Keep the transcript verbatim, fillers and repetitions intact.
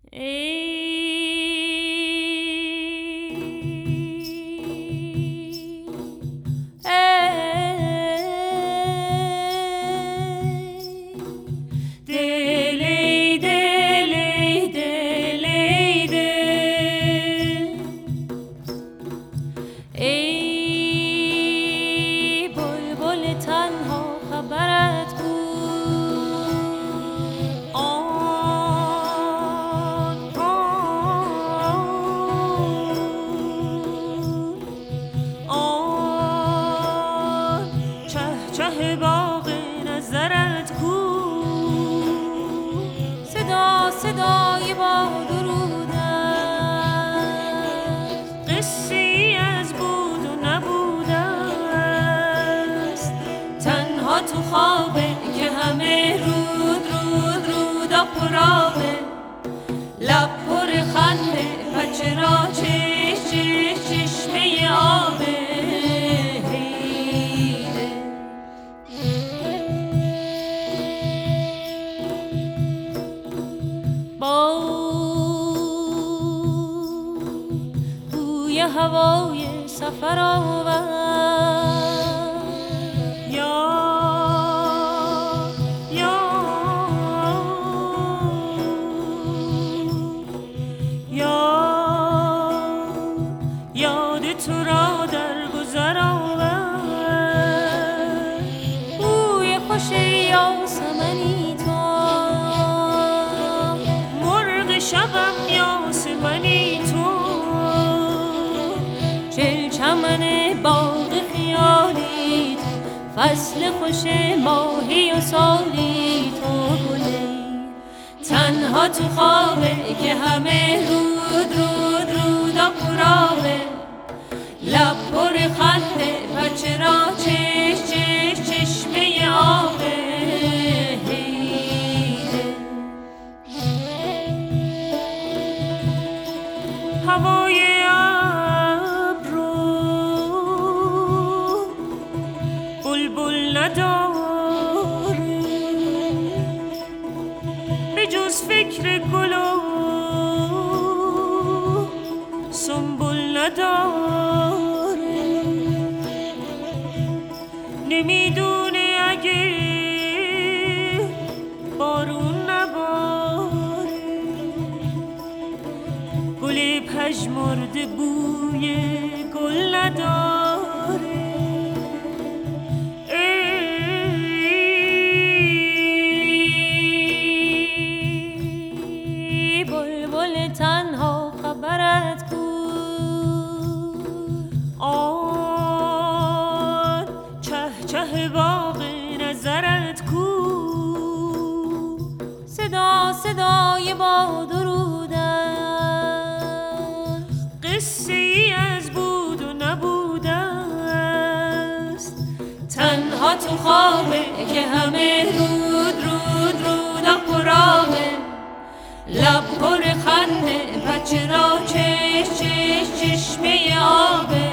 صدای با درود است، قصه‌ای از بود و نبود است. تنها تو خوابه که همه رود رود رود و پرابه، لب پر خنده بچه را چش چش چشمه آبه. بوی هوای سفر آور یا یا یا یاد تو را در گذر آور. بوی خوش یاسمنی تو، مرغ شبم یاسمنی تو، چل چمن باغ خیالی تو، فصل خوش ماهی و سالی تو گلی. تنها تو خوابه که همه رود رود رود و پرابه، لب پر خنده بچه را چش چش چشمه آبه. هوای ابر بلبل نداره، به جز فکر گل و سنبل نداره. نمیدونه اگه بارون نباره، گل پژمرده بوی گل نداره. ای بلبل تنها خبرت کو، آن چه چه باغ نظرت کو. صدا صدای با درود است، قصه‌ای از بود و نبود است. تنها تو خوابه که همه رود رود رود و پرابه، لب پر خنده بچه را چش چش چشمه آبه.